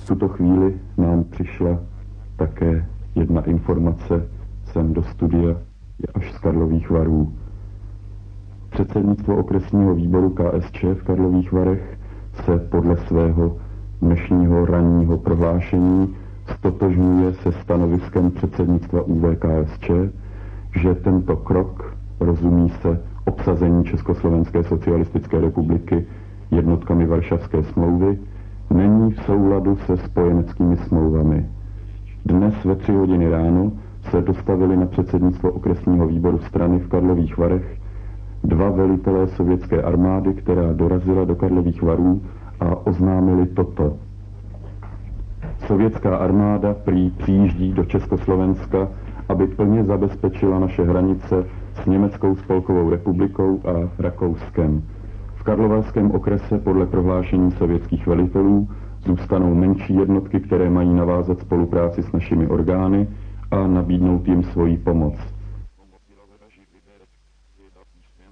tuto chvíli nám přišla také jedna informace sem do studia, je až z Karlových Varů. Předsednictvo okresního výboru KSČ v Karlových Varech se podle svého dnešního ranního prohlášení stotožňuje se stanoviskem předsednictva UVKSČ, že tento krok, rozumí se obsazení Československé socialistické republiky jednotkami Varšavské smlouvy, není v souladu se spojeneckými smlouvami. Dnes ve 3 hodiny ráno se dostavili na předsednictvo okresního výboru strany v Karlových Varech 2 velitelé sovětské armády, která dorazila do Karlových Varů a oznámili toto. Sovětská armáda prý přijíždí do Československa, aby plně zabezpečila naše hranice s Německou spolkovou republikou a Rakouskem. V Karlovarském okrese podle prohlášení sovětských velitelů zůstanou menší jednotky, které mají navázat spolupráci s našimi orgány a nabídnout jim svoji pomoc.